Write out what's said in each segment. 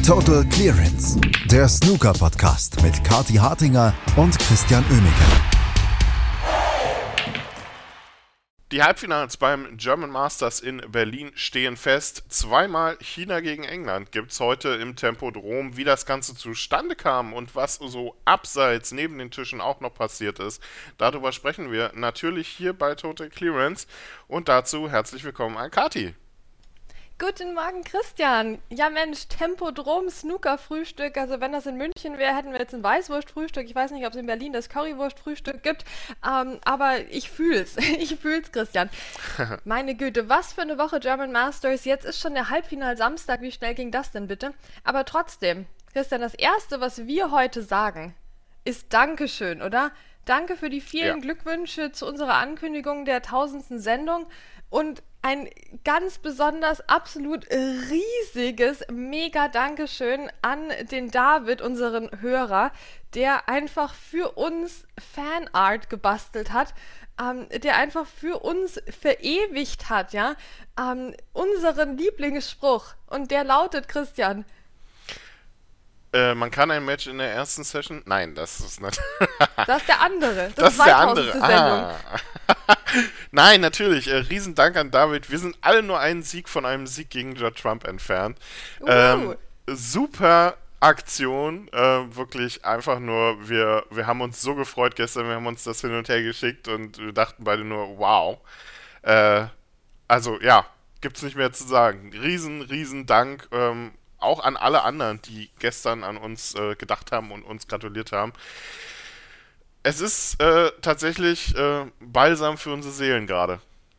Total Clearance, der Snooker-Podcast mit Kathi Hartinger und Christian Oemeke. Die Halbfinals beim German Masters in Berlin stehen fest. Zweimal China gegen England gibt's heute im Tempodrom. Wie das Ganze zustande kam und was so abseits neben den Tischen auch noch passiert ist, darüber sprechen wir natürlich hier bei Total Clearance. Und dazu herzlich willkommen an Kathi. Guten Morgen, Christian. Ja Mensch, Tempodrom, Snooker-Frühstück. Also wenn das in München wäre, hätten wir jetzt ein Weißwurst-Frühstück. Ich weiß nicht, ob es in Berlin das Currywurst-Frühstück gibt. Aber ich fühl's. Ich fühl's, Christian. Meine Güte, was für eine Woche German Masters. Jetzt ist schon der Halbfinal Samstag. Wie schnell ging das denn bitte? Aber trotzdem, Christian, das Erste, was wir heute sagen, ist Dankeschön, oder? Danke für die vielen Glückwünsche zu unserer Ankündigung der 1000. Sendung und ein ganz besonders, absolut riesiges, mega Dankeschön an den David, unseren Hörer, der einfach für uns Fanart gebastelt hat, der einfach für uns verewigt hat, ja, unseren Lieblingsspruch. Und der lautet, Christian: Man kann ein Match in der ersten Session... Nein, das ist nicht... Das ist der andere. Das ist der andere. Sendung. Nein, natürlich. Riesendank an David. Wir sind alle nur einen Sieg von einem Sieg gegen Judd Trump entfernt. Super Aktion. Wirklich einfach nur, wir haben uns so gefreut gestern. Wir haben uns das hin und her geschickt und wir dachten beide nur, wow. Also, ja, gibt's nicht mehr zu sagen. Riesen Dank. Auch an alle anderen, die gestern an uns gedacht haben und uns gratuliert haben. Es ist tatsächlich Balsam für unsere Seelen gerade.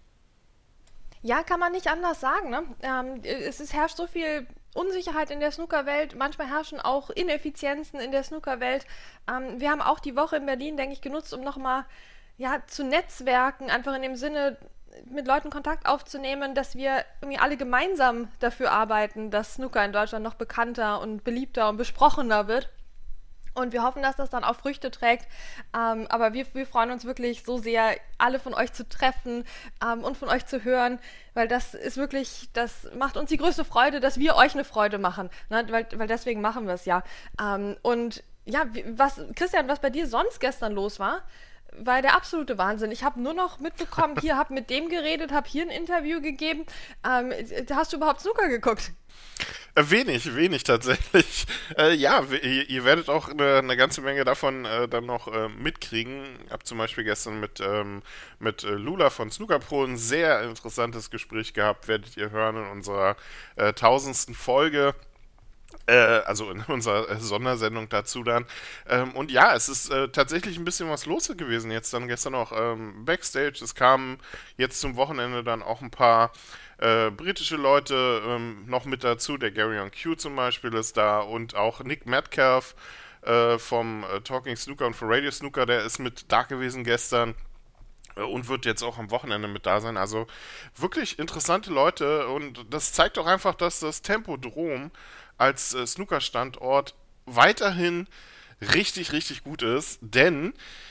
Ja, kann man nicht anders sagen, ne? Herrscht so viel Unsicherheit in der Snookerwelt, manchmal herrschen auch Ineffizienzen in der Snookerwelt. Wir haben auch die Woche in Berlin, denke ich, genutzt, um nochmal zu netzwerken, einfach in dem Sinne, mit Leuten Kontakt aufzunehmen, dass wir irgendwie alle gemeinsam dafür arbeiten, dass Snooker in Deutschland noch bekannter und beliebter und besprochener wird. Und wir hoffen, dass das dann auch Früchte trägt. Aber wir freuen uns wirklich so sehr, alle von euch zu treffen und von euch zu hören, weil das ist wirklich, das macht uns die größte Freude, dass wir euch eine Freude machen, ne? Weil deswegen machen wir es ja. Und ja, Christian, was bei dir sonst gestern los war der absolute Wahnsinn. Ich habe nur noch mitbekommen, hier habe mit dem geredet, habe hier ein Interview gegeben. Hast du überhaupt Snooker geguckt? Wenig tatsächlich. Ihr werdet auch eine ganze Menge davon dann noch mitkriegen. Ich habe zum Beispiel gestern mit Lula von Snooker Pro ein sehr interessantes Gespräch gehabt, werdet ihr hören in unserer 1000. Folge. Also in unserer Sondersendung dazu dann. Und ja, es ist tatsächlich ein bisschen was los gewesen jetzt dann gestern noch Backstage. Es kamen jetzt zum Wochenende dann auch ein paar britische Leute noch mit dazu. Der Gary on Q zum Beispiel ist da und auch Nick Metcalf vom Talking Snooker und von Radio Snooker, der ist mit da gewesen gestern. Und wird jetzt auch am Wochenende mit da sein. Also wirklich interessante Leute und das zeigt auch einfach, dass das Tempodrom als Snooker-Standort weiterhin richtig gut ist, denn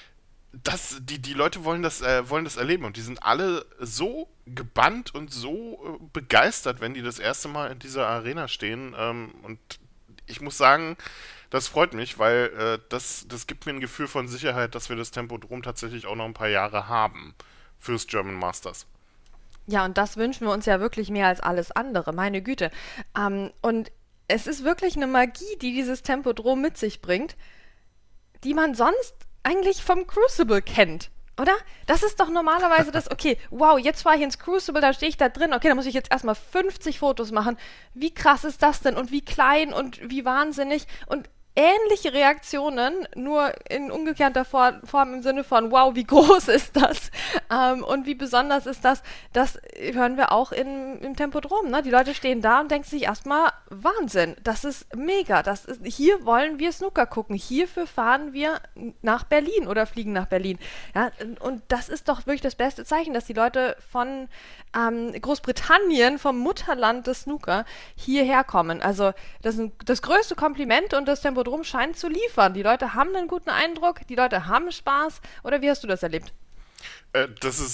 die Leute wollen das erleben und die sind alle so gebannt und so begeistert, wenn die das erste Mal in dieser Arena stehen und ich muss sagen, das freut mich, weil das gibt mir ein Gefühl von Sicherheit, dass wir das Tempodrom tatsächlich auch noch ein paar Jahre haben fürs German Masters. Ja, und das wünschen wir uns ja wirklich mehr als alles andere, meine Güte. Und es ist wirklich eine Magie, die dieses Tempodrom mit sich bringt, die man sonst eigentlich vom Crucible kennt, oder? Das ist doch normalerweise das, okay, wow, jetzt fahre ich ins Crucible, da stehe ich da drin, okay, da muss ich jetzt erstmal 50 Fotos machen. Wie krass ist das denn und wie klein und wie wahnsinnig und ähnliche Reaktionen, nur in umgekehrter Form im Sinne von, wow, wie groß ist das und wie besonders ist das, das hören wir auch im Tempodrom, ne? Die Leute stehen da und denken sich erstmal, Wahnsinn, das ist mega, hier wollen wir Snooker gucken, hierfür fahren wir nach Berlin oder fliegen nach Berlin. Ja, und das ist doch wirklich das beste Zeichen, dass die Leute von Großbritannien, vom Mutterland des Snooker, hierher kommen. Also das ist das größte Kompliment und das Tempodrom scheint zu liefern. Die Leute haben einen guten Eindruck, die Leute haben Spaß. Oder wie hast du das erlebt? Das ist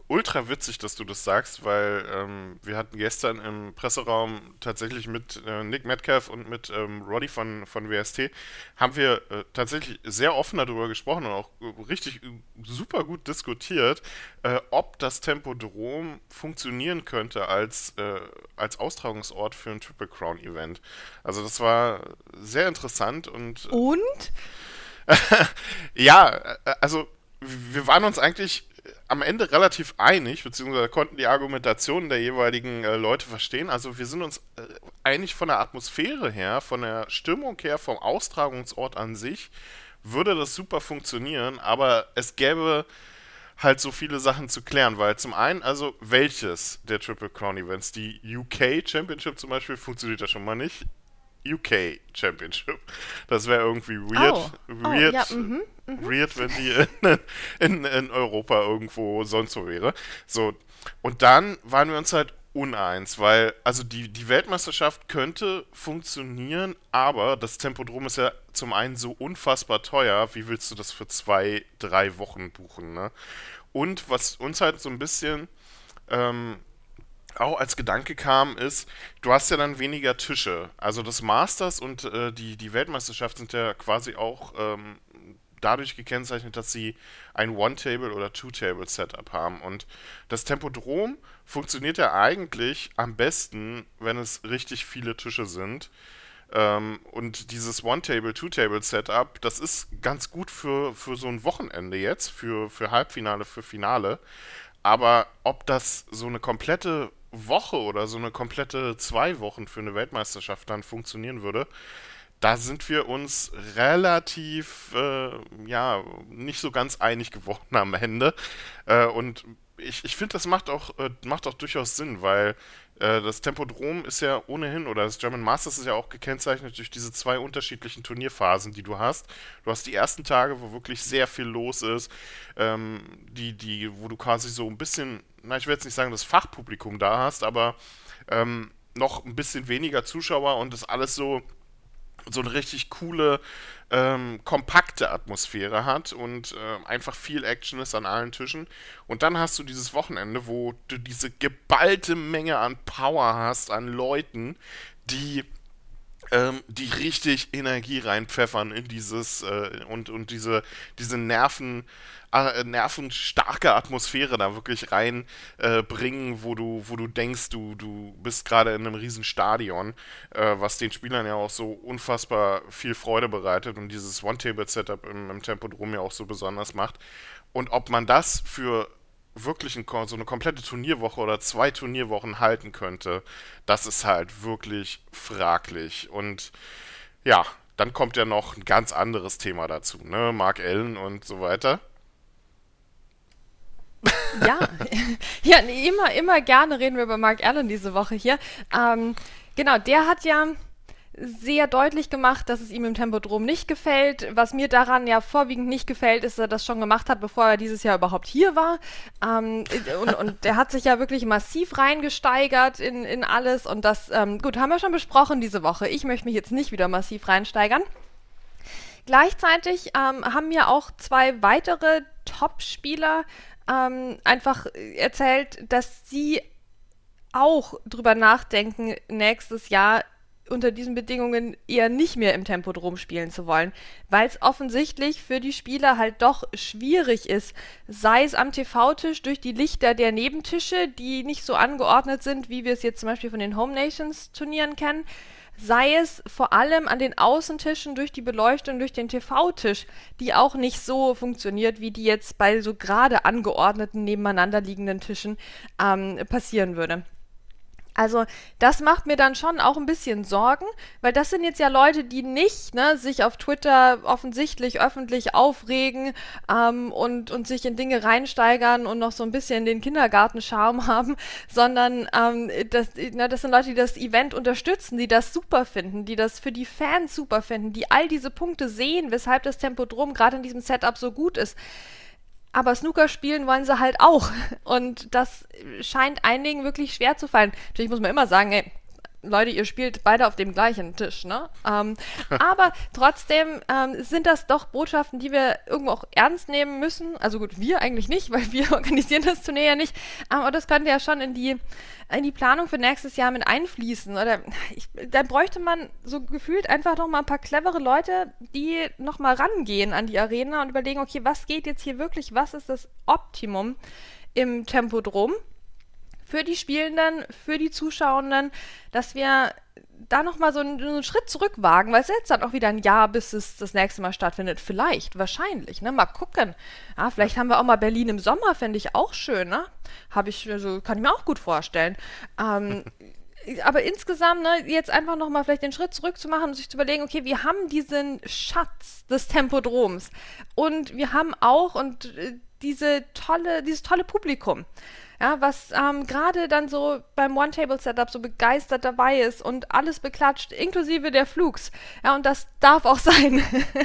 ultra witzig, dass du das sagst, weil wir hatten gestern im Presseraum tatsächlich mit Nick Metcalf und mit Roddy von WST, haben wir tatsächlich sehr offen darüber gesprochen und auch richtig super gut diskutiert, ob das Tempodrom funktionieren könnte als Austragungsort für ein Triple Crown Event. Also das war sehr interessant Und? ja, also wir waren uns eigentlich am Ende relativ einig, beziehungsweise konnten die Argumentationen der jeweiligen Leute verstehen. Also wir sind uns einig von der Atmosphäre her, von der Stimmung her, vom Austragungsort an sich, würde das super funktionieren, aber es gäbe halt so viele Sachen zu klären, weil zum einen, also welches der Triple Crown Events, die UK Championship zum Beispiel, funktioniert ja schon mal nicht. UK Championship. Das wäre irgendwie weird. Ja, Weird, wenn die in Europa irgendwo sonst wo wäre. So. Und dann waren wir uns halt uneins, weil, also die Weltmeisterschaft könnte funktionieren, aber das Tempodrom ist ja zum einen so unfassbar teuer, wie willst du das für 2-3 Wochen buchen, ne? Und was uns halt so ein bisschen auch als Gedanke kam, ist, du hast ja dann weniger Tische. Also das Masters und die Weltmeisterschaft sind ja quasi auch dadurch gekennzeichnet, dass sie ein One-Table- oder Two-Table-Setup haben. Und das Tempodrom funktioniert ja eigentlich am besten, wenn es richtig viele Tische sind. Und dieses One-Table, Two-Table-Setup, das ist ganz gut für so ein Wochenende jetzt, für Halbfinale, für Finale. Aber ob das so eine komplette Woche oder so eine komplette 2 Wochen für eine Weltmeisterschaft dann funktionieren würde, da sind wir uns relativ, nicht so ganz einig geworden am Ende. Und ich finde, das macht auch durchaus Sinn, weil das Tempodrom ist ja ohnehin, oder das German Masters ist ja auch gekennzeichnet durch diese 2 unterschiedlichen Turnierphasen, die du hast. Du hast die ersten Tage, wo wirklich sehr viel los ist, wo du quasi so ein bisschen, ich will jetzt nicht sagen, das Fachpublikum da hast, aber noch ein bisschen weniger Zuschauer und das alles so eine richtig coole, kompakte Atmosphäre hat und einfach viel Action ist an allen Tischen. Und dann hast du dieses Wochenende, wo du diese geballte Menge an Power hast, an Leuten, die richtig Energie reinpfeffern in dieses und diese nervenstarke Atmosphäre da wirklich reinbringen, wo du denkst, du bist gerade in einem riesen Stadion, was den Spielern ja auch so unfassbar viel Freude bereitet und dieses One-Table-Setup im Tempodrom ja auch so besonders macht. Und ob man das für wirklich so eine komplette Turnierwoche oder 2 Turnierwochen halten könnte, das ist halt wirklich fraglich. Und ja, dann kommt ja noch ein ganz anderes Thema dazu, ne? Mark Allen und so weiter. Ja, ja, nee, immer gerne reden wir über Mark Allen diese Woche hier. Genau, der hat ja sehr deutlich gemacht, dass es ihm im Tempodrom nicht gefällt. Was mir daran ja vorwiegend nicht gefällt, ist, dass er das schon gemacht hat, bevor er dieses Jahr überhaupt hier war. Und der hat sich ja wirklich massiv reingesteigert in alles. Und das, gut, haben wir schon besprochen diese Woche. Ich möchte mich jetzt nicht wieder massiv reinsteigern. Gleichzeitig haben ja auch 2 weitere Top-Spieler einfach erzählt, dass sie auch drüber nachdenken, nächstes Jahr unter diesen Bedingungen eher nicht mehr im Tempodrom spielen zu wollen, weil es offensichtlich für die Spieler halt doch schwierig ist, sei es am TV-Tisch durch die Lichter der Nebentische, die nicht so angeordnet sind, wie wir es jetzt zum Beispiel von den Home Nations Turnieren kennen, sei es vor allem an den Außentischen durch die Beleuchtung durch den TV-Tisch, die auch nicht so funktioniert, wie die jetzt bei so gerade angeordneten nebeneinander liegenden Tischen passieren würde. Also das macht mir dann schon auch ein bisschen Sorgen, weil das sind jetzt ja Leute, die nicht sich auf Twitter offensichtlich öffentlich aufregen und sich in Dinge reinsteigern und noch so ein bisschen den Kindergarten-Charme haben, sondern das sind Leute, die das Event unterstützen, die das super finden, die das für die Fans super finden, die all diese Punkte sehen, weshalb das Tempodrom gerade in diesem Setup so gut ist. Aber Snooker spielen wollen sie halt auch. Und das scheint einigen wirklich schwer zu fallen. Natürlich muss man immer sagen, Leute, ihr spielt beide auf dem gleichen Tisch, ne? Aber trotzdem sind das doch Botschaften, die wir irgendwo auch ernst nehmen müssen. Also gut, wir eigentlich nicht, weil wir organisieren das Turnier ja nicht. Aber das könnte ja schon in die Planung für nächstes Jahr mit einfließen. Oder da bräuchte man so gefühlt einfach noch mal ein paar clevere Leute, die noch mal rangehen an die Arena und überlegen, okay, was geht jetzt hier wirklich, was ist das Optimum im Tempodrom für die Spielenden, für die Zuschauenden, dass wir da nochmal so einen Schritt zurück wagen, weil es jetzt dann auch wieder ein Jahr, bis es das nächste Mal stattfindet. Vielleicht, wahrscheinlich, ne? Mal gucken. Ja, vielleicht haben wir auch mal Berlin im Sommer, fände ich auch schön, ne? Kann ich mir auch gut vorstellen. Aber insgesamt, ne, jetzt einfach nochmal vielleicht den Schritt zurück zu machen und sich zu überlegen, okay, wir haben diesen Schatz des Tempodroms und wir haben auch dieses tolle Publikum. Ja, was gerade dann so beim One-Table-Setup so begeistert dabei ist und alles beklatscht, inklusive der Flugs. Ja, und das darf auch sein.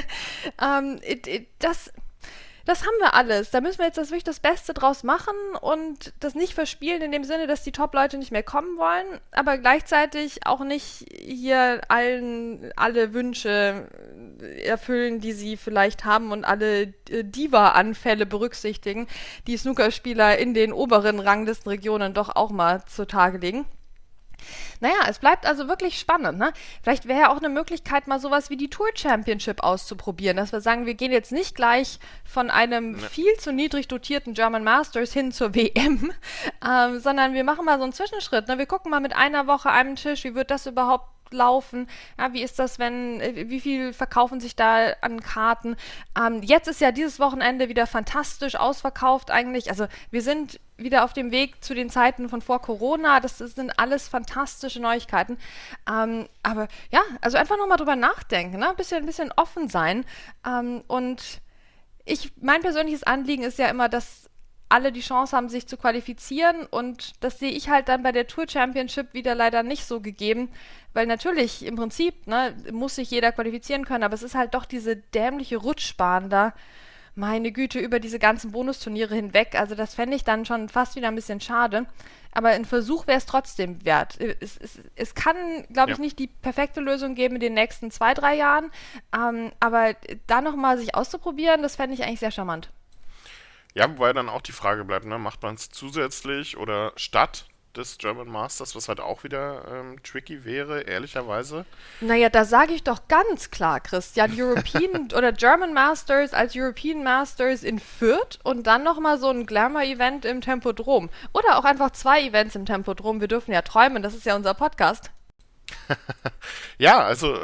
Das haben wir alles. Da müssen wir jetzt wirklich das Beste draus machen und das nicht verspielen in dem Sinne, dass die Top-Leute nicht mehr kommen wollen, aber gleichzeitig auch nicht hier alle Wünsche erfüllen, die sie vielleicht haben und alle Diva-Anfälle berücksichtigen, die Snookerspieler in den oberen Ranglistenregionen doch auch mal zutage legen. Naja, es bleibt also wirklich spannend, ne? Vielleicht wäre ja auch eine Möglichkeit, mal sowas wie die Tour Championship auszuprobieren, dass wir sagen, wir gehen jetzt nicht gleich von einem viel zu niedrig dotierten German Masters hin zur WM, sondern wir machen mal so einen Zwischenschritt, ne? Wir gucken mal mit einer Woche einem Tisch, wie wird das überhaupt laufen? Ja, wie ist das, wie viel verkaufen sich da an Karten? Jetzt ist ja dieses Wochenende wieder fantastisch ausverkauft eigentlich. Also wir sind wieder auf dem Weg zu den Zeiten von vor Corona. Das sind alles fantastische Neuigkeiten. Aber ja, also einfach nochmal drüber nachdenken, ne? Ein bisschen offen sein. Und mein persönliches Anliegen ist ja immer, dass alle die Chance haben, sich zu qualifizieren, und das sehe ich halt dann bei der Tour Championship wieder leider nicht so gegeben, weil natürlich im Prinzip, ne, muss sich jeder qualifizieren können, aber es ist halt doch diese dämliche Rutschbahn da, meine Güte, über diese ganzen Bonusturniere hinweg, also das fände ich dann schon fast wieder ein bisschen schade, aber ein Versuch wäre es trotzdem wert. Es kann, glaube ich, nicht die perfekte Lösung geben in den nächsten 2-3 Jahren, aber da nochmal sich auszuprobieren, das fände ich eigentlich sehr charmant. Ja, wobei dann auch die Frage bleibt, ne, macht man es zusätzlich oder statt des German Masters, was halt auch wieder tricky wäre, ehrlicherweise. Naja, da sage ich doch ganz klar, Christian, European oder German Masters als European Masters in Fürth und dann nochmal so ein Glamour-Event im Tempodrom. Oder auch einfach 2 Events im Tempodrom. Wir dürfen ja träumen, das ist ja unser Podcast. Ja, also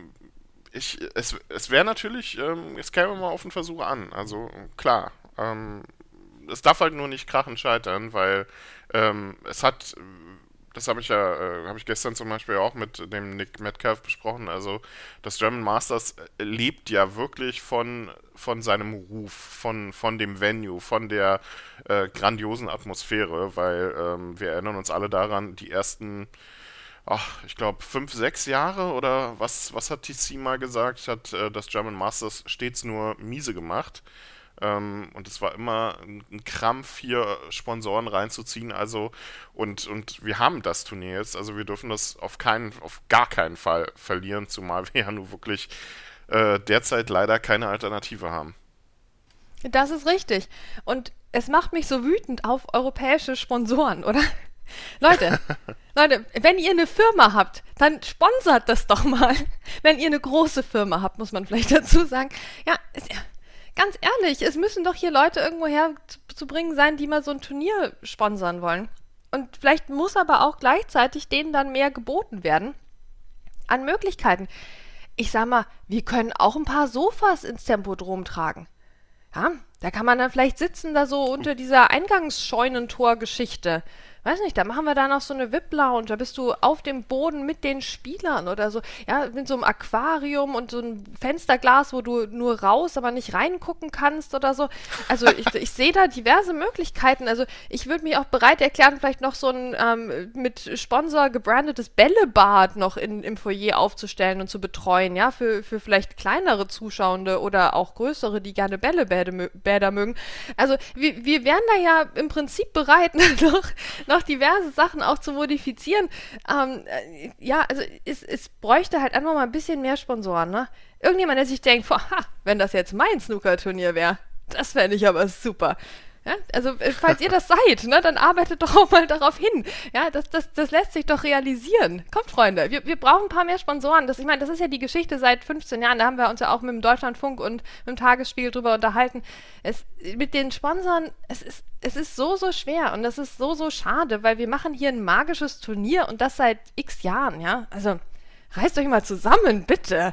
es wäre natürlich, es käme mal auf den Versuch an, also klar. Es darf halt nur nicht krachend scheitern, weil es hat, das habe ich gestern zum Beispiel auch mit dem Nick Metcalf besprochen, also das German Masters lebt ja wirklich von seinem Ruf, von dem Venue, von der grandiosen Atmosphäre, weil wir erinnern uns alle daran, die ersten, ich glaube 5-6 Jahre oder was hat TC mal gesagt, hat das German Masters stets nur miese gemacht. Und es war immer ein Krampf, hier Sponsoren reinzuziehen, also und wir haben das Turnier jetzt, also wir dürfen das auf gar keinen Fall verlieren, zumal wir ja nun wirklich derzeit leider keine Alternative haben. Das ist richtig. Und es macht mich so wütend auf europäische Sponsoren, oder? Leute, wenn ihr eine Firma habt, dann sponsert das doch mal. Wenn ihr eine große Firma habt, muss man vielleicht dazu sagen. Ja, ganz ehrlich, es müssen doch hier Leute irgendwo herzubringen sein, die mal so ein Turnier sponsern wollen. Und vielleicht muss aber auch gleichzeitig denen dann mehr geboten werden an Möglichkeiten. Ich sag mal, wir können auch ein paar Sofas ins Tempodrom tragen. Ja, da kann man dann vielleicht sitzen, da so unter dieser Eingangsscheunentor-Geschichte. Weiß nicht, da machen wir da noch so eine VIP-Lounge, da bist du auf dem Boden mit den Spielern oder so, ja, mit so einem Aquarium und so einem Fensterglas, wo du nur raus, aber nicht reingucken kannst oder so. Also ich sehe da diverse Möglichkeiten, also ich würde mich auch bereit erklären, vielleicht noch so ein mit Sponsor gebrandetes Bällebad noch im Foyer aufzustellen und zu betreuen, ja, für vielleicht kleinere Zuschauende oder auch größere, die gerne Bälle Bäder mögen. Also wir wären da ja im Prinzip bereit, noch diverse Sachen auch zu modifizieren. Ja, also es bräuchte halt einfach mal ein bisschen mehr Sponsoren, ne? Irgendjemand, der sich denkt, wenn das jetzt mein Snookerturnier wäre, das fände ich aber super. Ja, also falls ihr das seid, ne, dann arbeitet doch auch mal darauf hin. Ja, das lässt sich doch realisieren. Kommt, Freunde, wir brauchen ein paar mehr Sponsoren. Ich meine, das ist ja die Geschichte seit 15 Jahren. Da haben wir uns ja auch mit dem Deutschlandfunk und mit dem Tagesspiegel drüber unterhalten. Mit den Sponsoren, es ist so schwer und das ist so schade, weil wir machen hier ein magisches Turnier und das seit x Jahren, ja. Also reißt euch mal zusammen, bitte.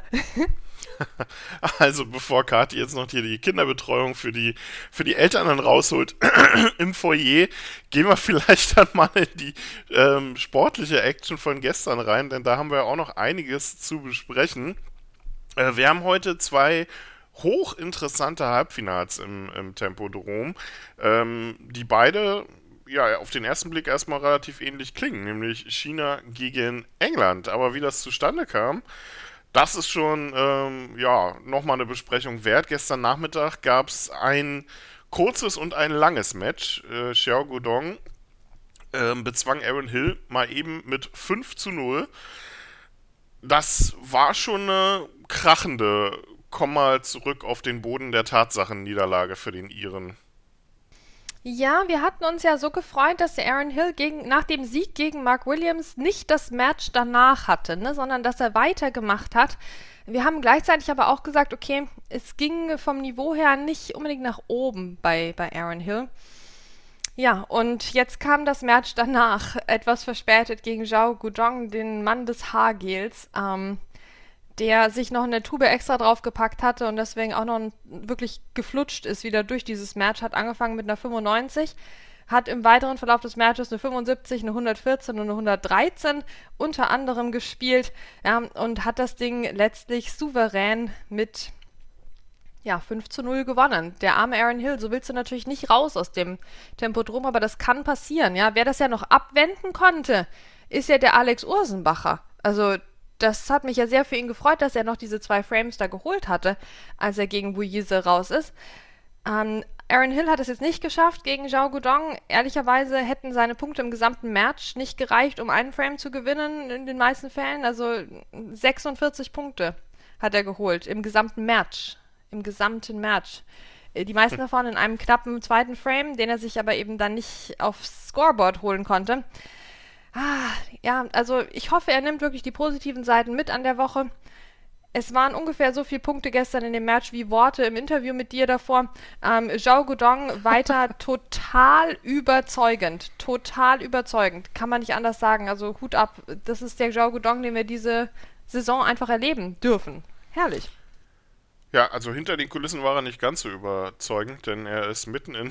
Also bevor Kathi jetzt noch hier die Kinderbetreuung für die Eltern dann rausholt im Foyer, gehen wir vielleicht dann mal in die sportliche Action von gestern rein, denn da haben wir auch noch einiges zu besprechen. Wir haben heute 2 hochinteressante Halbfinals im Tempodrom, die beide ja auf den ersten Blick erstmal relativ ähnlich klingen, nämlich China gegen England. Aber wie das zustande kam, das ist schon, nochmal eine Besprechung wert. Gestern Nachmittag gab es ein kurzes und ein langes Match. Xiao Guodong bezwang Aaron Hill mal eben mit 5:0. Das war schon eine krachende, komm mal zurück auf den Boden der Tatsachen Niederlage für den Iren. Ja, wir hatten uns ja so gefreut, dass der Aaron Hill nach dem Sieg gegen Mark Williams nicht das Match danach hatte, ne, sondern dass er weitergemacht hat. Wir haben gleichzeitig aber auch gesagt, okay, es ging vom Niveau her nicht unbedingt nach oben bei Aaron Hill. Ja, und jetzt kam das Match danach, etwas verspätet gegen Xiao Guodong, den Mann des Haargels, der sich noch eine Tube extra draufgepackt hatte und deswegen auch noch wirklich geflutscht ist wieder durch dieses Match, hat angefangen mit einer 95, hat im weiteren Verlauf des Matches eine 75, eine 114 und eine 113 unter anderem gespielt, ja, und hat das Ding letztlich souverän mit 5:0 gewonnen. Der arme Aaron Hill, so willst du natürlich nicht raus aus dem Tempodrom, aber das kann passieren, ja. Wer das ja noch abwenden konnte, ist ja der Alex Ursenbacher. Also das hat mich ja sehr für ihn gefreut, dass er noch diese 2 Frames da geholt hatte, als er gegen Wu Yise raus ist. Aaron Hill hat es jetzt nicht geschafft gegen Xiao Guodong. Ehrlicherweise hätten seine Punkte im gesamten Match nicht gereicht, um einen Frame zu gewinnen, in den meisten Fällen. Also 46 Punkte hat er geholt im gesamten Match. Die meisten davon in einem knappen zweiten Frame, den er sich aber eben dann nicht aufs Scoreboard holen konnte. Ja, also ich hoffe, er nimmt wirklich die positiven Seiten mit an der Woche. Es waren ungefähr so viele Punkte gestern in dem Match wie Worte im Interview mit dir davor. Xiao Guodong weiter total überzeugend, kann man nicht anders sagen. Also Hut ab, das ist der Xiao Guodong, den wir diese Saison einfach erleben dürfen. Herrlich. Ja, also hinter den Kulissen war er nicht ganz so überzeugend, denn er ist mitten in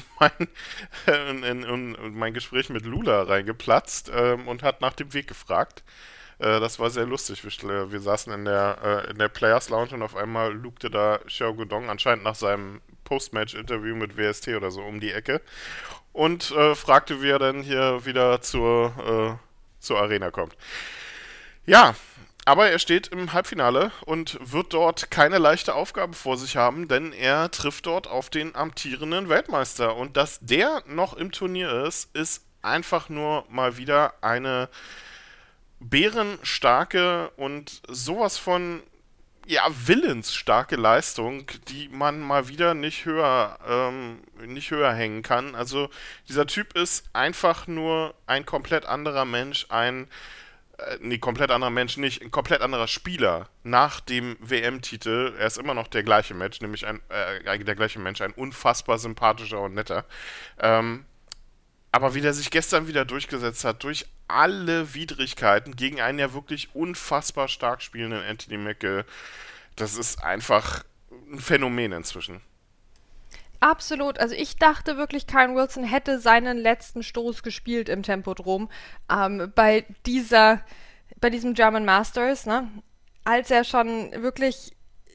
mein Gespräch mit Lula reingeplatzt und hat nach dem Weg gefragt. Das war sehr lustig. Wir saßen in der Players Lounge und auf einmal lugte da Xiao Guodong anscheinend nach seinem Post-Match-Interview mit WST oder so um die Ecke und fragte, wie er denn hier wieder zur Arena kommt. Ja, aber er steht im Halbfinale und wird dort keine leichte Aufgabe vor sich haben, denn er trifft dort auf den amtierenden Weltmeister. Und dass der noch im Turnier ist einfach nur mal wieder eine bärenstarke und sowas von willensstarke Leistung, die man mal wieder nicht höher hängen kann. Also dieser Typ ist einfach nur ein komplett anderer Mensch, komplett anderer Mensch nicht, ein komplett anderer Spieler nach dem WM-Titel. Er ist immer noch der gleiche Mensch, nämlich ein unfassbar sympathischer und netter. Aber wie der sich gestern wieder durchgesetzt hat, durch alle Widrigkeiten gegen einen ja wirklich unfassbar stark spielenden Anthony McGill, das ist einfach ein Phänomen inzwischen. Absolut. Also ich dachte wirklich, Kyren Wilson hätte seinen letzten Stoß gespielt im Tempodrom bei diesem German Masters, ne? Als er schon wirklich,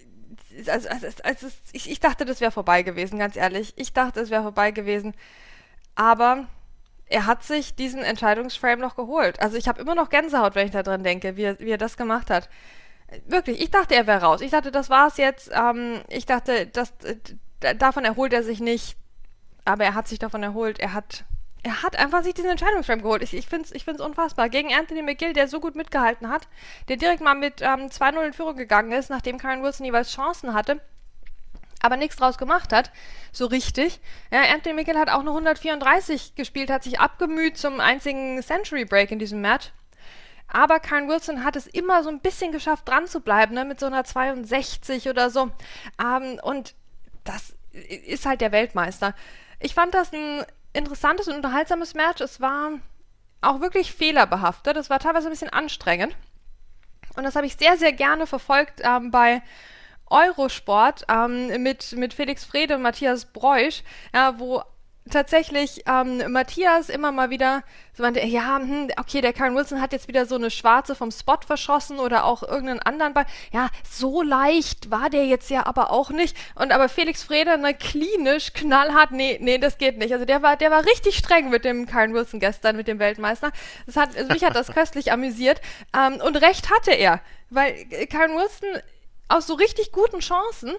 ich dachte, das wäre vorbei gewesen, ganz ehrlich. Ich dachte, es wäre vorbei gewesen. Aber er hat sich diesen Entscheidungsframe noch geholt. Also ich habe immer noch Gänsehaut, wenn ich da dran denke, wie er das gemacht hat. Wirklich, ich dachte, er wäre raus. Ich dachte, das war's jetzt. Ich dachte, davon erholt er sich nicht, aber er hat sich davon erholt. Er hat einfach sich diesen Entscheidungsframe geholt. Ich finde es unfassbar. Gegen Anthony McGill, der so gut mitgehalten hat, der direkt mal mit 2-0 in Führung gegangen ist, nachdem Kyren Wilson jeweils Chancen hatte, aber nichts draus gemacht hat, so richtig. Ja, Anthony McGill hat auch eine 134 gespielt, hat sich abgemüht zum einzigen Century Break in diesem Match. Aber Kyren Wilson hat es immer so ein bisschen geschafft, dran zu bleiben, ne, mit so einer 62 oder so. Und das ist halt der Weltmeister. Ich fand das ein interessantes und unterhaltsames Match. Es war auch wirklich fehlerbehaftet. Es war teilweise ein bisschen anstrengend. Und das habe ich sehr, sehr gerne verfolgt bei Eurosport mit Felix Frede und Matthias Breusch, ja, wo tatsächlich Matthias immer mal wieder so meinte, ja, okay, der Kyren Wilson hat jetzt wieder so eine Schwarze vom Spot verschossen oder auch irgendeinen anderen Ball. Ja, so leicht war der jetzt ja aber auch nicht. Und aber Felix Frede, klinisch, knallhart, nee, das geht nicht. Also der war richtig streng mit dem Kyren Wilson gestern, mit dem Weltmeister. Mich hat das köstlich amüsiert. Und recht hatte er, weil Kyren Wilson aus so richtig guten Chancen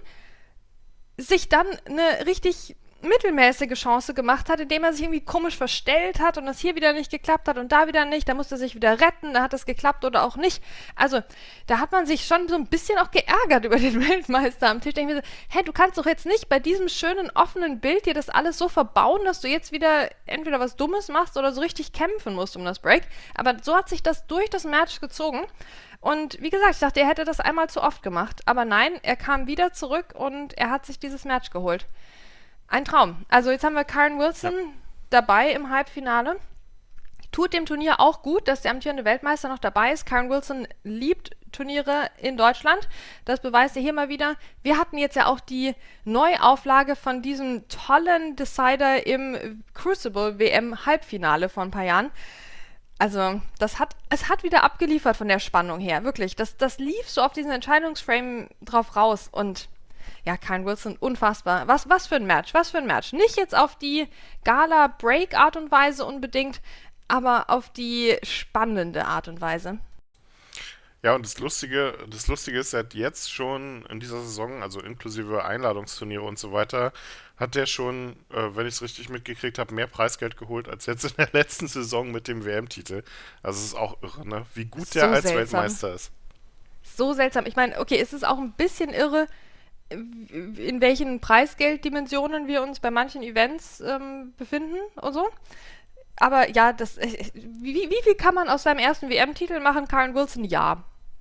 sich dann eine richtig mittelmäßige Chance gemacht hat, indem er sich irgendwie komisch verstellt hat und das hier wieder nicht geklappt hat und da wieder nicht, da musste er sich wieder retten, da hat es geklappt oder auch nicht. Also, da hat man sich schon so ein bisschen auch geärgert über den Weltmeister am Tisch. Da denke ich mir so, du kannst doch jetzt nicht bei diesem schönen, offenen Bild dir das alles so verbauen, dass du jetzt wieder entweder was Dummes machst oder so richtig kämpfen musst um das Break. Aber so hat sich das durch das Match gezogen. Und wie gesagt, ich dachte, er hätte das einmal zu oft gemacht. Aber nein, er kam wieder zurück und er hat sich dieses Match geholt. Ein Traum. Also jetzt haben wir Kyren Wilson dabei im Halbfinale. Tut dem Turnier auch gut, dass der amtierende Weltmeister noch dabei ist. Kyren Wilson liebt Turniere in Deutschland. Das beweist er hier mal wieder. Wir hatten jetzt ja auch die Neuauflage von diesem tollen Decider im Crucible WM Halbfinale vor ein paar Jahren. Also, es hat wieder abgeliefert von der Spannung her, wirklich. Das lief so auf diesen Entscheidungsframe drauf raus und ja, Kyren Wilson, unfassbar. Was für ein Match. Nicht jetzt auf die Gala-Break-Art und Weise unbedingt, aber auf die spannende Art und Weise. Ja, und das Lustige ist, er hat jetzt schon in dieser Saison, also inklusive Einladungsturniere und so weiter, hat der schon, wenn ich es richtig mitgekriegt habe, mehr Preisgeld geholt als jetzt in der letzten Saison mit dem WM-Titel. Also es ist auch irre, ne? Wie gut der als Weltmeister ist. So seltsam. Ich meine, okay, es ist auch ein bisschen irre, in welchen Preisgelddimensionen wir uns bei manchen Events befinden und so. Aber ja, wie viel kann man aus seinem ersten WM-Titel machen? Kyren Wilson, ja.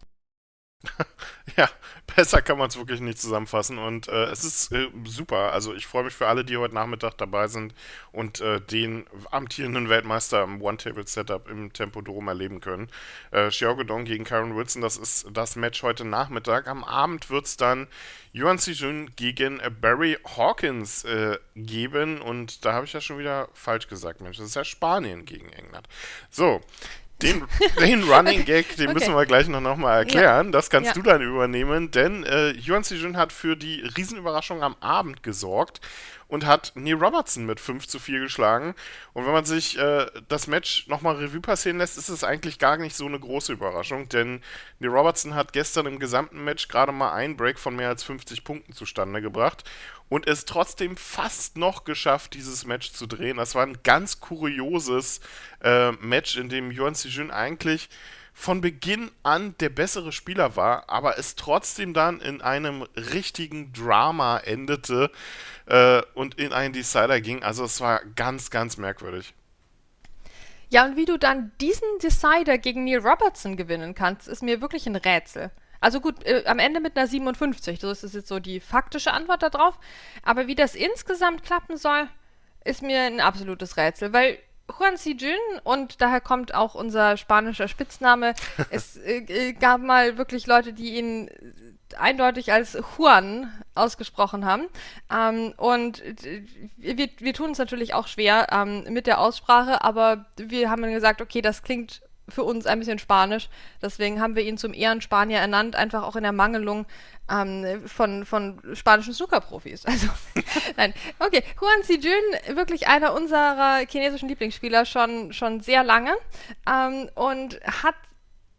Ja, besser kann man es wirklich nicht zusammenfassen und es ist super. Also ich freue mich für alle, die heute Nachmittag dabei sind und den amtierenden Weltmeister im One-Table-Setup im Tempodrom erleben können. Xiao Guodong gegen Kyren Wilson, das ist das Match heute Nachmittag. Am Abend wird es dann Yuan Sijun gegen Barry Hawkins geben und da habe ich ja schon wieder falsch gesagt, Mensch, das ist ja Spanien gegen England. So, den Running Gag, den müssen wir gleich noch mal erklären. Ja. Das kannst du dann übernehmen, denn Yuan Sijun hat für die Riesenüberraschung am Abend gesorgt und hat Neil Robertson mit 5-4 geschlagen. Und wenn man sich das Match nochmal Revue passieren lässt, ist es eigentlich gar nicht so eine große Überraschung, denn Neil Robertson hat gestern im gesamten Match gerade mal einen Break von mehr als 50 Punkten zustande gebracht und es trotzdem fast noch geschafft, dieses Match zu drehen. Das war ein ganz kurioses Match, in dem Yuan Sijun eigentlich von Beginn an der bessere Spieler war, aber es trotzdem dann in einem richtigen Drama endete und in einen Decider ging. Also es war ganz, ganz merkwürdig. Ja, und wie du dann diesen Decider gegen Neil Robertson gewinnen kannst, ist mir wirklich ein Rätsel. Also gut, am Ende mit einer 57, das ist jetzt so die faktische Antwort darauf. Aber wie das insgesamt klappen soll, ist mir ein absolutes Rätsel, weil Yuan Sijun, und daher kommt auch unser spanischer Spitzname, es gab mal wirklich Leute, die ihn eindeutig als Juan ausgesprochen haben. Und wir tun uns natürlich auch schwer mit der Aussprache, aber wir haben dann gesagt, okay, das klingt für uns ein bisschen Spanisch. Deswegen haben wir ihn zum Ehrenspanier ernannt, einfach auch in der Mangelung von spanischen Snooker-Profis. Also, nein. Okay, Yuan Sijun, wirklich einer unserer chinesischen Lieblingsspieler schon sehr lange und hat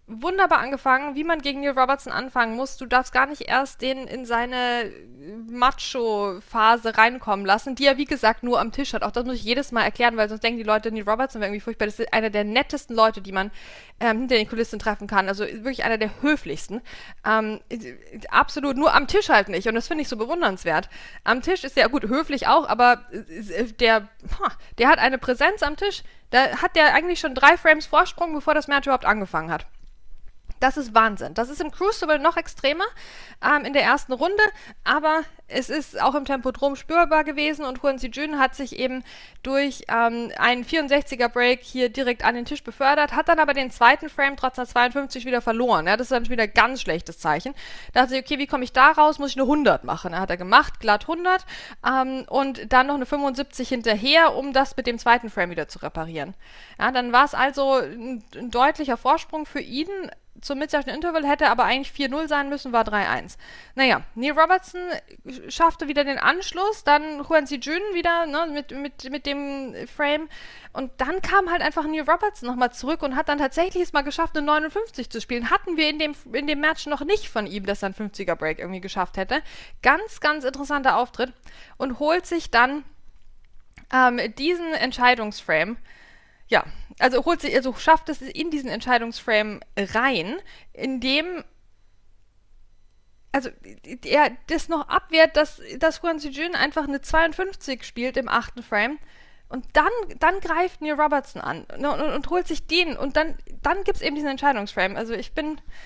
wunderbar angefangen, wie man gegen Neil Robertson anfangen muss. Du darfst gar nicht erst den in seine Macho-Phase reinkommen lassen, die er, wie gesagt, nur am Tisch hat. Auch das muss ich jedes Mal erklären, weil sonst denken die Leute, Neil Robertson wäre irgendwie furchtbar. Das ist einer der nettesten Leute, die man hinter den Kulissen treffen kann. Also wirklich einer der höflichsten. Absolut, nur am Tisch halt nicht. Und das finde ich so bewundernswert. Am Tisch ist er, gut, höflich auch, aber der hat eine Präsenz am Tisch. Da hat der eigentlich schon 3 Frames Vorsprung, bevor das Match überhaupt angefangen hat. Das ist Wahnsinn. Das ist im Crucible noch extremer in der ersten Runde, aber es ist auch im Tempodrom spürbar gewesen und Hwang Si-jun hat sich eben durch einen 64er Break hier direkt an den Tisch befördert, hat dann aber den zweiten Frame trotz einer 52 wieder verloren. Ja, das ist dann wieder ein ganz schlechtes Zeichen. Da dachte ich, okay, wie komme ich da raus? Muss ich eine 100 machen? Hat er gemacht, glatt 100 und dann noch eine 75 hinterher, um das mit dem zweiten Frame wieder zu reparieren. Ja, dann war es also ein deutlicher Vorsprung für ihn. Zum mittleren Interval hätte aber eigentlich 4-0 sein müssen, war 3-1. Naja, Neil Robertson schaffte wieder den Anschluss, dann Hwang Si-jun wieder mit dem Frame und dann kam halt einfach Neil Robertson nochmal zurück und hat dann tatsächlich es mal geschafft, eine 59 zu spielen. Hatten wir in dem Match noch nicht von ihm, dass er einen 50er Break irgendwie geschafft hätte. Ganz, ganz interessanter Auftritt und holt sich dann diesen Entscheidungsframe. Ja, also schafft es in diesen Entscheidungsframe rein, indem er das noch abwehrt, dass Hwang Si-jun einfach eine 52 spielt im 8. Frame und dann greift Neil Robertson an und holt sich den und dann gibt es eben diesen Entscheidungsframe. Also ich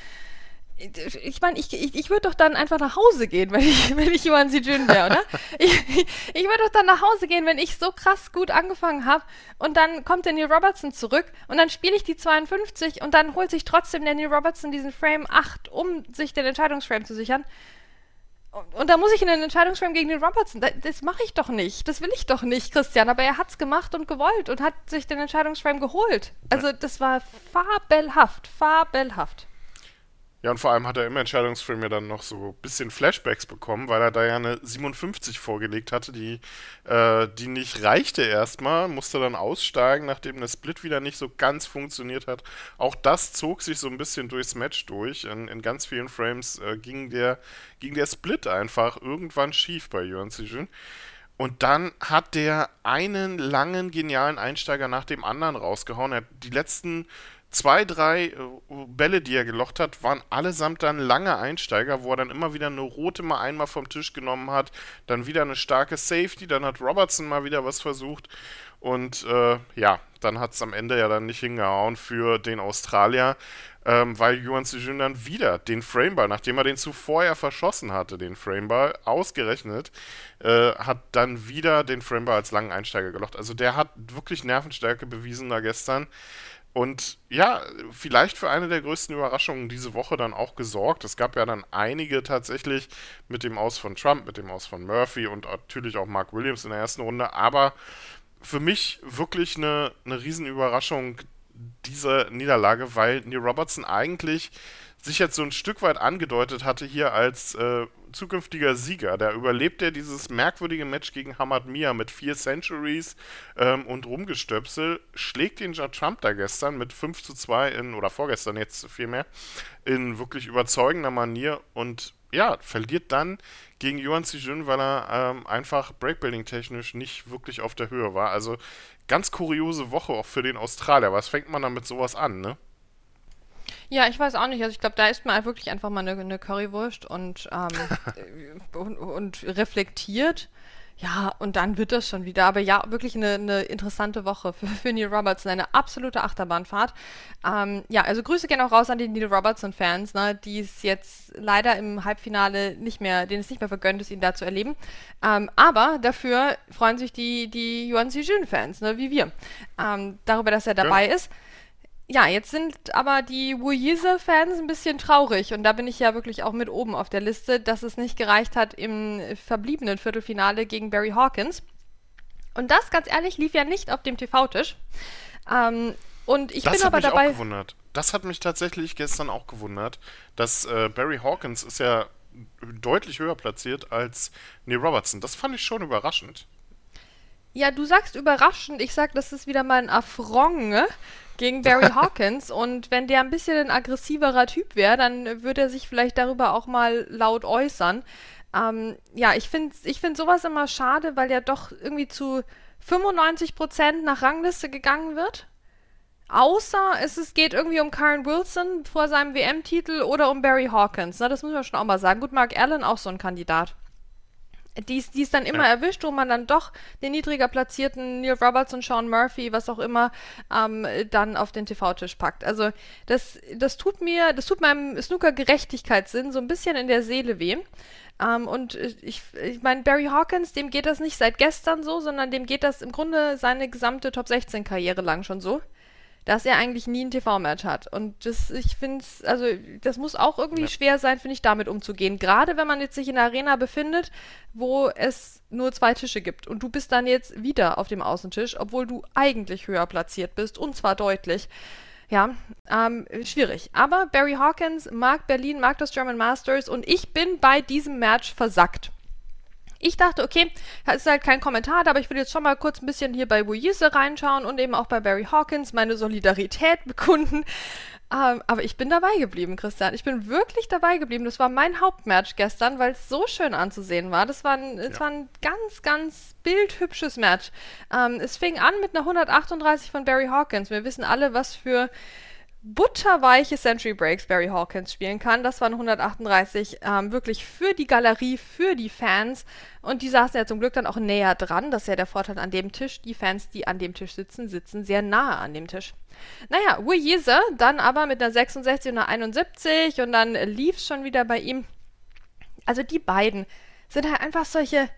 meine, ich würde doch dann einfach nach Hause gehen, wenn ich Hwang Si-jun wäre, oder? Ich würde doch dann nach Hause gehen, wenn ich so krass gut angefangen habe und dann kommt der Neil Robertson zurück und dann spiele ich die 52 und dann holt sich trotzdem der Neil Robertson diesen Frame 8, um sich den Entscheidungsframe zu sichern. Und da muss ich in den Entscheidungsframe gegen den Robertson. Das mache ich doch nicht. Das will ich doch nicht, Christian. Aber er hat's gemacht und gewollt und hat sich den Entscheidungsframe geholt. Also das war fabelhaft, fabelhaft. Ja, und vor allem hat er im Entscheidungsframe ja dann noch so ein bisschen Flashbacks bekommen, weil er da ja eine 57 vorgelegt hatte, die nicht reichte erstmal, musste dann aussteigen, nachdem der Split wieder nicht so ganz funktioniert hat. Auch das zog sich so ein bisschen durchs Match durch. In ganz vielen Frames ging der Split einfach irgendwann schief bei Hwang Si-jun. Und dann hat der einen langen, genialen Einsteiger nach dem anderen rausgehauen. Er hat die letzten 2, 3 Bälle, die er gelocht hat, waren allesamt dann lange Einsteiger, wo er dann immer wieder eine rote mal einmal vom Tisch genommen hat, dann wieder eine starke Safety, dann hat Robertson mal wieder was versucht und dann hat es am Ende ja dann nicht hingehauen für den Australier, weil Hwang Si-jun dann wieder den Frameball, nachdem er den zuvor ja verschossen hatte, den Frameball, ausgerechnet, hat dann wieder den Frameball als langen Einsteiger gelocht. Also der hat wirklich Nervenstärke bewiesen da gestern. Und ja, vielleicht für eine der größten Überraschungen diese Woche dann auch gesorgt. Es gab ja dann einige tatsächlich mit dem Aus von Trump, mit dem Aus von Murphy und natürlich auch Mark Williams in der ersten Runde. Aber für mich wirklich eine Riesenüberraschung, diese Niederlage, weil Neil Robertson eigentlich sich jetzt so ein Stück weit angedeutet hatte hier als zukünftiger Sieger. Da überlebt er dieses merkwürdige Match gegen Hamad Mia mit 4 Centuries und Rumgestöpsel, schlägt den Judd Trump da gestern mit 5-2 oder vorgestern jetzt vielmehr, in wirklich überzeugender Manier und ja, verliert dann gegen Hwang Si-jun, weil er einfach Breakbuilding-technisch nicht wirklich auf der Höhe war. Also ganz kuriose Woche auch für den Australier. Was fängt man dann mit sowas an, ne? Ja, ich weiß auch nicht. Also ich glaube, da isst man halt wirklich einfach mal eine Currywurst und reflektiert. Ja, und dann wird das schon wieder. Aber ja, wirklich eine interessante Woche für Neil Robertson. Eine absolute Achterbahnfahrt. Also Grüße gehen auch raus an die Neil Robertson-Fans, ne, die es jetzt leider im Halbfinale denen es nicht mehr vergönnt ist, ihn da zu erleben. Aber dafür freuen sich die Hwang Si-jun-Fans, ne, wie wir, darüber, dass er dabei ist. Ja, jetzt sind aber die Wu Yise-Fans ein bisschen traurig und da bin ich ja wirklich auch mit oben auf der Liste, dass es nicht gereicht hat im verbliebenen Viertelfinale gegen Barry Hawkins. Und das, ganz ehrlich, lief ja nicht auf dem TV-Tisch. Und ich bin aber dabei... Das hat mich auch gewundert. Das hat mich tatsächlich gestern auch gewundert, dass Barry Hawkins ist ja deutlich höher platziert als Neil Robertson. Das fand ich schon überraschend. Ja, du sagst überraschend, ich sag, das ist wieder mal ein Affront, gegen Barry Hawkins. Und wenn der ein bisschen ein aggressiverer Typ wäre, dann würde er sich vielleicht darüber auch mal laut äußern. Ja, ich find sowas immer schade, weil ja doch irgendwie zu 95% nach Rangliste gegangen wird. Außer es geht irgendwie um Kyren Wilson vor seinem WM-Titel oder um Barry Hawkins. Na, das muss man schon auch mal sagen. Gut, Mark Allen auch so ein Kandidat. Die ist dann immer erwischt, wo man dann doch den niedriger platzierten Neil Robertson, Sean Murphy, was auch immer, dann auf den TV-Tisch packt. Also das tut meinem Snooker-Gerechtigkeitssinn so ein bisschen in der Seele weh. Und ich meine, Barry Hawkins, dem geht das nicht seit gestern so, sondern dem geht das im Grunde seine gesamte Top-16-Karriere lang schon so, dass er eigentlich nie ein TV-Match hat. Und ich finde es, also das muss auch irgendwie schwer sein, finde ich, damit umzugehen. Gerade wenn man jetzt sich in einer Arena befindet, wo es nur 2 Tische gibt und du bist dann jetzt wieder auf dem Außentisch, obwohl du eigentlich höher platziert bist und zwar deutlich. Ja, schwierig. Aber Barry Hawkins mag Berlin, mag das German Masters und ich bin bei diesem Match versackt. Ich dachte, okay, das ist halt kein Kommentar, aber ich will jetzt schon mal kurz ein bisschen hier bei Wuise reinschauen und eben auch bei Barry Hawkins meine Solidarität bekunden. Aber ich bin dabei geblieben, Christian. Ich bin wirklich dabei geblieben. Das war mein Hauptmatch gestern, weil es so schön anzusehen war. Das war ein ganz, ganz bildhübsches Match. Es fing an mit einer 138 von Barry Hawkins. Wir wissen alle, was für butterweiche Century Breaks Barry Hawkins spielen kann. Das waren 138 wirklich für die Galerie, für die Fans. Und die saßen ja zum Glück dann auch näher dran. Das ist ja der Vorteil an dem Tisch. Die Fans, die an dem Tisch sitzen, sitzen sehr nahe an dem Tisch. Naja, Wuise dann aber mit einer 66 und einer 71 und dann lief es schon wieder bei ihm. Also die beiden sind halt einfach solche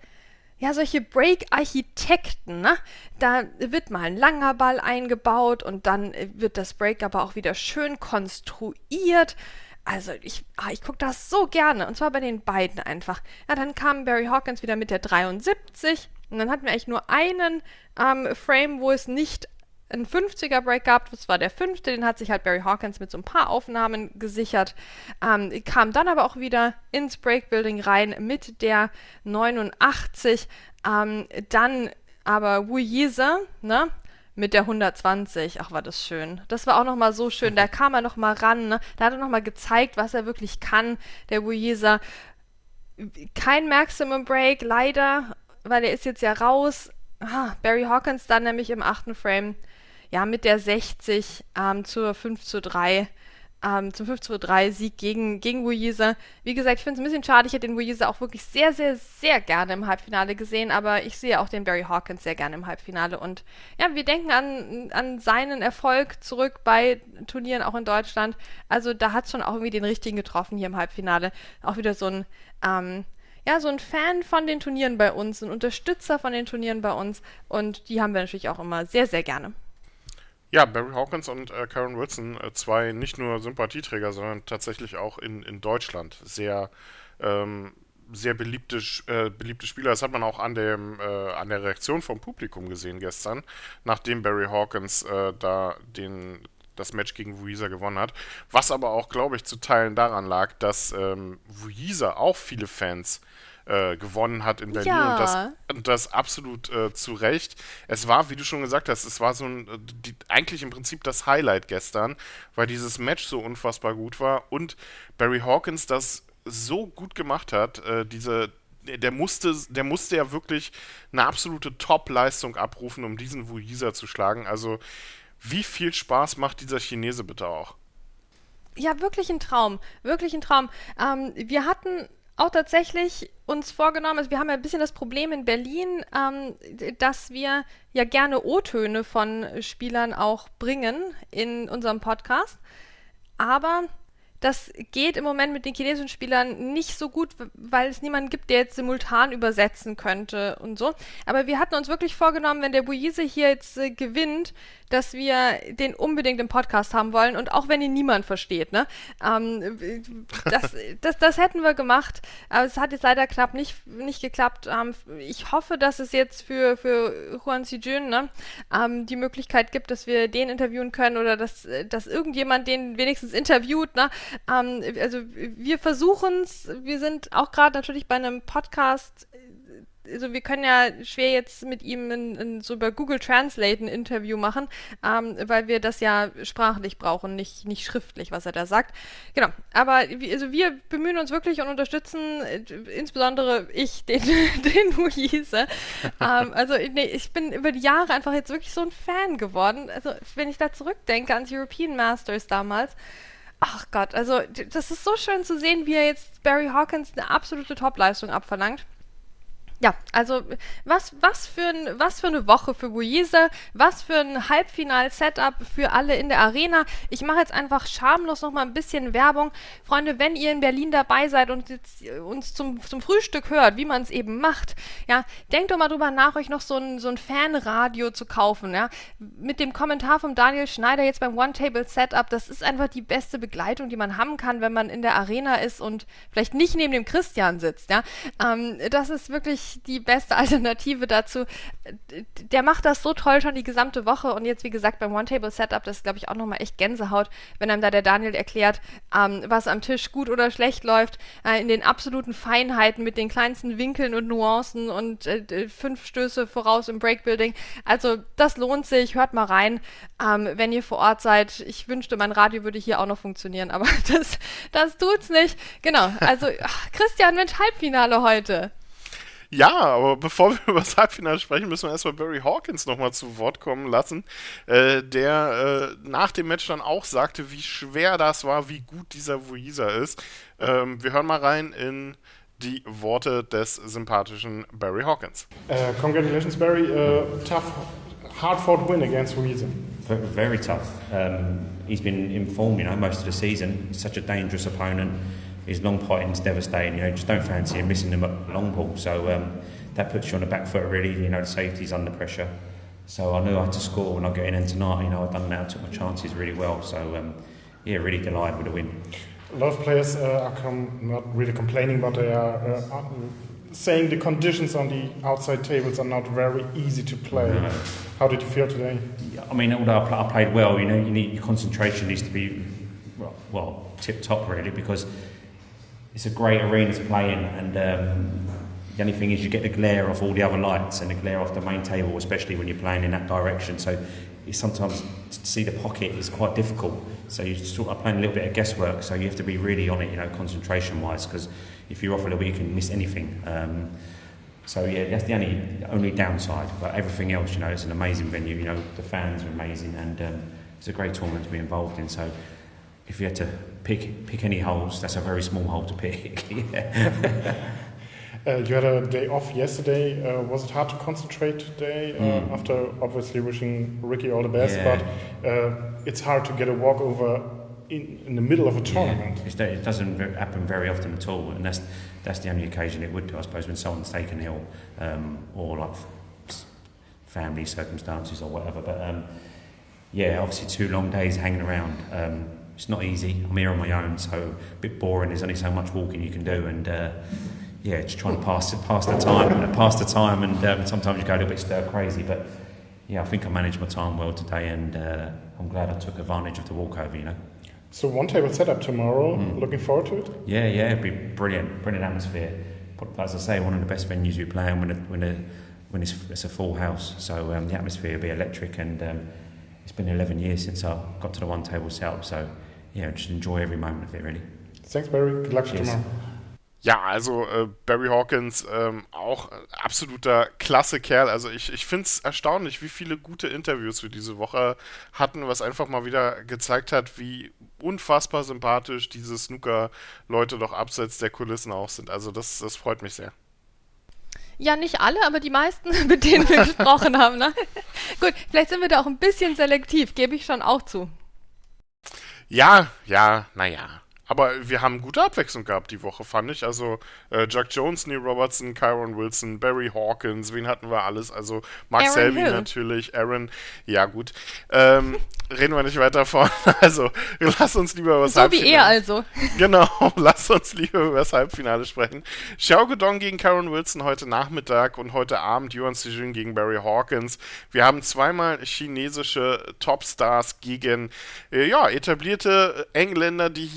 Break-Architekten, ne? Da wird mal ein langer Ball eingebaut und dann wird das Break aber auch wieder schön konstruiert. Also ich gucke das so gerne und zwar bei den beiden einfach. Ja, dann kam Barry Hawkins wieder mit der 73 und dann hatten wir eigentlich nur einen Frame, wo es nicht ein 50er Break gab, das war der 5., den hat sich halt Barry Hawkins mit so ein paar Aufnahmen gesichert, kam dann aber auch wieder ins Breakbuilding rein mit der 89, dann aber Wuise, ne, mit der 120, ach war das schön. Das war auch nochmal so schön, da kam er nochmal ran, ne, da hat er nochmal gezeigt, was er wirklich kann, der Wuise. Kein Maximum Break, leider, weil er ist jetzt ja raus. Barry Hawkins dann nämlich im 8. Frame, ja, mit der 60 zur 5:3, zum 5:3 Sieg gegen Wuise. Wie gesagt, ich finde es ein bisschen schade, ich hätte den Wuise auch wirklich sehr, sehr, sehr gerne im Halbfinale gesehen, aber ich sehe auch den Barry Hawkins sehr gerne im Halbfinale und ja, wir denken an seinen Erfolg zurück bei Turnieren auch in Deutschland. Also da hat es schon auch irgendwie den richtigen getroffen hier im Halbfinale. Auch wieder so ein so ein Fan von den Turnieren bei uns, ein Unterstützer von den Turnieren bei uns und die haben wir natürlich auch immer sehr, sehr gerne. Ja, Barry Hawkins und Kyren Wilson, 2 nicht nur Sympathieträger, sondern tatsächlich auch in Deutschland sehr, sehr beliebte Spieler. Das hat man auch an der Reaktion vom Publikum gesehen gestern, nachdem Barry Hawkins das Match gegen Wuise gewonnen hat. Was aber auch, glaube ich, zu Teilen daran lag, dass Wuise auch viele Fans gewonnen hat in Berlin und das absolut zu Recht. Es war, wie du schon gesagt hast, es war so eigentlich im Prinzip das Highlight gestern, weil dieses Match so unfassbar gut war und Barry Hawkins das so gut gemacht hat, der musste ja wirklich eine absolute Top-Leistung abrufen, um diesen Wuise zu schlagen. Also wie viel Spaß macht dieser Chinese bitte auch? Ja, wirklich ein Traum. Wirklich ein Traum. Wir hatten auch tatsächlich uns vorgenommen, also wir haben ja ein bisschen das Problem in Berlin, dass wir ja gerne O-Töne von Spielern auch bringen in unserem Podcast, aber das geht im Moment mit den chinesischen Spielern nicht so gut, weil es niemanden gibt, der jetzt simultan übersetzen könnte und so. Aber wir hatten uns wirklich vorgenommen, wenn der Wuise hier jetzt gewinnt, dass wir den unbedingt im Podcast haben wollen und auch wenn ihn niemand versteht, ne? Das hätten wir gemacht, aber es hat jetzt leider knapp nicht geklappt. Ich hoffe, dass es jetzt für Huan Xijun, ne, die Möglichkeit gibt, dass wir den interviewen können oder dass irgendjemand den wenigstens interviewt, ne? Also wir versuchen es, wir sind auch gerade natürlich bei einem Podcast also wir können ja schwer jetzt mit ihm so über Google Translate ein Interview machen, weil wir das ja sprachlich brauchen, nicht schriftlich, was er da sagt. Genau, aber wir bemühen uns wirklich und unterstützen insbesondere ich, den Moise. Ich bin über die Jahre einfach jetzt wirklich so ein Fan geworden. Also wenn ich da zurückdenke ans European Masters damals, ach Gott, also das ist so schön zu sehen, wie er jetzt Barry Hawkins eine absolute Top-Leistung abverlangt. Ja, also was für eine Woche für Moise, was für ein Halbfinal-Setup für alle in der Arena. Ich mache jetzt einfach schamlos noch mal ein bisschen Werbung. Freunde, wenn ihr in Berlin dabei seid und jetzt uns zum Frühstück hört, wie man es eben macht, ja, denkt doch mal drüber nach, euch noch so ein Fanradio zu kaufen, ja, mit dem Kommentar von Daniel Schneider jetzt beim One-Table-Setup. Das ist einfach die beste Begleitung, die man haben kann, wenn man in der Arena ist und vielleicht nicht neben dem Christian sitzt, ja. Das ist wirklich die beste Alternative dazu. Der macht das so toll schon die gesamte Woche und jetzt, wie gesagt, beim One-Table-Setup, das ist, glaube ich, auch nochmal echt Gänsehaut, wenn einem da der Daniel erklärt, was am Tisch gut oder schlecht läuft, in den absoluten Feinheiten mit den kleinsten Winkeln und Nuancen und 5 Stöße voraus im Breakbuilding. Also, das lohnt sich. Hört mal rein, wenn ihr vor Ort seid. Ich wünschte, mein Radio würde hier auch noch funktionieren, aber das tut's nicht. Genau, also, Christian, Mensch, Halbfinale heute. Ja, aber bevor wir über das Halbfinale sprechen, müssen wir erstmal Barry Hawkins nochmal zu Wort kommen lassen, der nach dem Match dann auch sagte, wie schwer das war, wie gut dieser Moise ist. Wir hören mal rein in die Worte des sympathischen Barry Hawkins. Congratulations, Barry. Tough, hard-fought win against Moise. Very tough. He's been in form, most of the season. He's such a dangerous opponent. His long potting's devastating, just don't fancy him missing them at long ball. So that puts you on the back foot really, the safety's under pressure. So I knew I had to score when I got in tonight, I'd done that, I took my chances really well. So really delighted with the win. A lot of players are not really complaining, but they are saying the conditions on the outside tables are not very easy to play. No. How did you feel today? I mean, although I played well, your concentration needs to be, well, tip-top really, because it's a great arena to play in, and the only thing is you get the glare off all the other lights and the glare off the main table, especially when you're playing in that direction. So sometimes to see the pocket is quite difficult. So you're sort of playing a little bit of guesswork. So you have to be really on it, concentration-wise, because if you're off a little bit, you can miss anything. So yeah, that's the only downside. But everything else, it's an amazing venue. The fans are amazing, and it's a great tournament to be involved in. So if you had to pick any holes, that's a very small hole to pick. You had a day off yesterday. Was it hard to concentrate today after obviously wishing Ricky all the best? Yeah. But it's hard to get a walkover in the middle of a tournament. Yeah, it doesn't happen very often at all, and that's the only occasion it would do, I suppose, when someone's taken ill or like family circumstances or whatever. But obviously 2 long days hanging around. It's not easy. I'm here on my own, so a bit boring. There's only so much walking you can do, and just trying to pass the time, and sometimes you go a little bit stir crazy. But I think I managed my time well today, and I'm glad I took advantage of the walkover. So one-table setup tomorrow. Looking forward to it. Yeah, it'd be brilliant atmosphere. But as I say, one of the best venues we play in when it's a full house. So the atmosphere will be electric, and it's been 11 years since I got to the one-table setup. So just enjoy every moment of it, really. Thanks, Barry. Good luck for tomorrow. Ja, also Barry Hawkins, auch absoluter klasse Kerl. Also ich finde es erstaunlich, wie viele gute Interviews wir diese Woche hatten, was einfach mal wieder gezeigt hat, wie unfassbar sympathisch diese Snooker-Leute doch abseits der Kulissen auch sind. Also das freut mich sehr. Ja, nicht alle, aber die meisten, mit denen wir gesprochen haben. Ne? Gut, vielleicht sind wir da auch ein bisschen selektiv, gebe ich schon auch zu. Ja, naja. Aber wir haben gute Abwechslung gehabt die Woche, fand ich. Also Jack Jones, Neil Robertson, Kyron Wilson, Barry Hawkins, wen hatten wir alles? Also Mark Selby natürlich, Aaron, ja gut. Reden wir nicht weiter von. Also lass uns lieber über das Halbfinale. So wie er also. Genau, lass uns lieber über das Halbfinale sprechen. Xiao Guodong gegen Kyron Wilson heute Nachmittag und heute Abend Yuan Sijun gegen Barry Hawkins. Wir haben zweimal chinesische Topstars gegen etablierte Engländer, die hier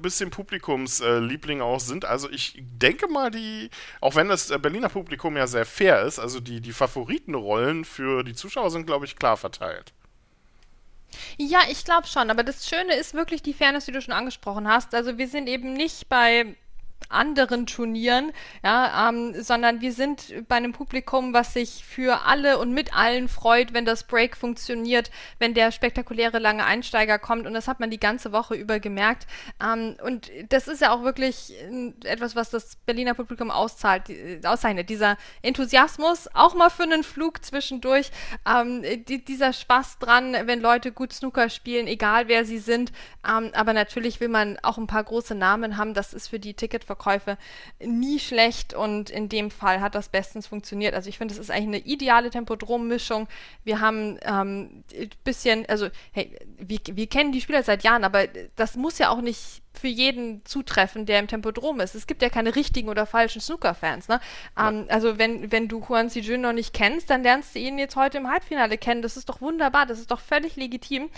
bisschen Publikumsliebling auch sind. Also ich denke mal, auch wenn das Berliner Publikum ja sehr fair ist, also die Favoritenrollen für die Zuschauer sind, glaube ich, klar verteilt. Ja, ich glaube schon, aber das Schöne ist wirklich die Fairness, die du schon angesprochen hast. Also wir sind eben nicht bei anderen Turnieren, ja, sondern wir sind bei einem Publikum, was sich für alle und mit allen freut, wenn das Break funktioniert, wenn der spektakuläre lange Einsteiger kommt, und das hat man die ganze Woche über gemerkt, und das ist ja auch wirklich etwas, was das Berliner Publikum auszeichnet, dieser Enthusiasmus, auch mal für einen Flug zwischendurch, dieser Spaß dran, wenn Leute gut Snooker spielen, egal wer sie sind, aber natürlich will man auch ein paar große Namen haben, das ist für die Ticketverkäufe nie schlecht, und in dem Fall hat das bestens funktioniert. Also ich finde, es ist eigentlich eine ideale Tempodrom-Mischung. Wir haben ein bisschen, also hey, wir kennen die Spieler seit Jahren, aber das muss ja auch nicht für jeden zutreffen, der im Tempodrom ist. Es gibt ja keine richtigen oder falschen Snooker-Fans. Ne? Also wenn du Juan Sijun noch nicht kennst, dann lernst du ihn jetzt heute im Halbfinale kennen. Das ist doch wunderbar, das ist doch völlig legitim.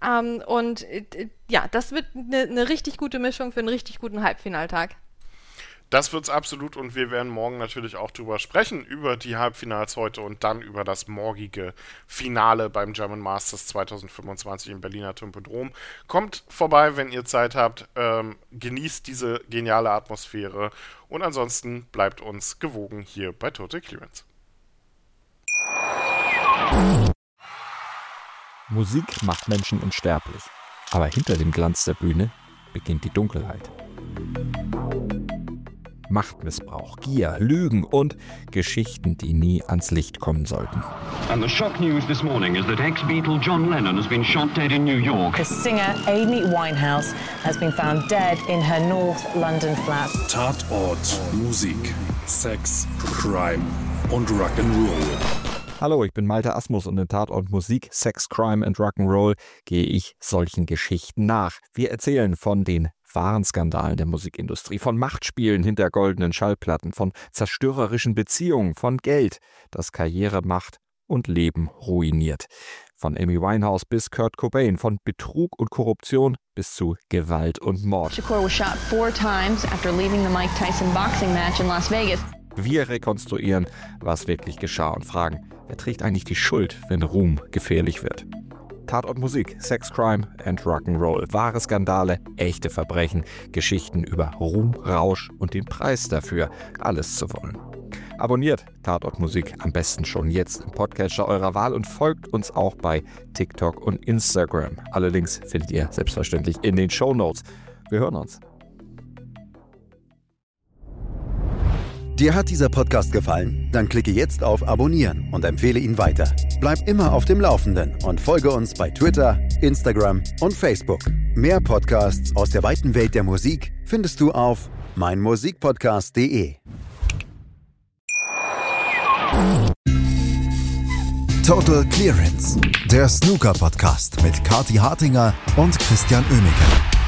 Ja, das wird eine richtig gute Mischung für einen richtig guten Halbfinaltag. Das wird's absolut, und wir werden morgen natürlich auch drüber sprechen, über die Halbfinals heute und dann über das morgige Finale beim German Masters 2025 im Berliner Tempodrom. Kommt vorbei, wenn ihr Zeit habt, genießt diese geniale Atmosphäre, und ansonsten bleibt uns gewogen hier bei Total Clearance. Musik macht Menschen unsterblich, aber hinter dem Glanz der Bühne beginnt die Dunkelheit. Machtmissbrauch, Gier, Lügen und Geschichten, die nie ans Licht kommen sollten. And the shock news this morning is that ex-Beatle John Lennon has been shot dead in New York. The singer Amy Winehouse has been found dead in her North London flat. Tatort, Musik, Sex, Crime und Rock'n'Roll. Hallo, ich bin Malte Asmus, und in Tatort Musik, Sex, Crime and Rock'n'Roll gehe ich solchen Geschichten nach. Wir erzählen von den wahren Skandalen der Musikindustrie, von Machtspielen hinter goldenen Schallplatten, von zerstörerischen Beziehungen, von Geld, das Karriere, Macht und Leben ruiniert. Von Amy Winehouse bis Kurt Cobain, von Betrug und Korruption bis zu Gewalt und Mord. Shakur was shot 4 times after leaving the Mike Tyson boxing match in Las Vegas. Wir rekonstruieren, was wirklich geschah, und fragen, wer trägt eigentlich die Schuld, wenn Ruhm gefährlich wird? Tatort Musik, Sex, Crime and Rock'n'Roll. Wahre Skandale, echte Verbrechen, Geschichten über Ruhm, Rausch und den Preis dafür, alles zu wollen. Abonniert Tatort Musik am besten schon jetzt im Podcatcher eurer Wahl und folgt uns auch bei TikTok und Instagram. Alle Links findet ihr selbstverständlich in den Shownotes. Wir hören uns. Dir hat dieser Podcast gefallen? Dann klicke jetzt auf Abonnieren und empfehle ihn weiter. Bleib immer auf dem Laufenden und folge uns bei Twitter, Instagram und Facebook. Mehr Podcasts aus der weiten Welt der Musik findest du auf meinmusikpodcast.de. Total Clearance, der Snooker-Podcast mit Kathi Hartinger und Christian Oemeke.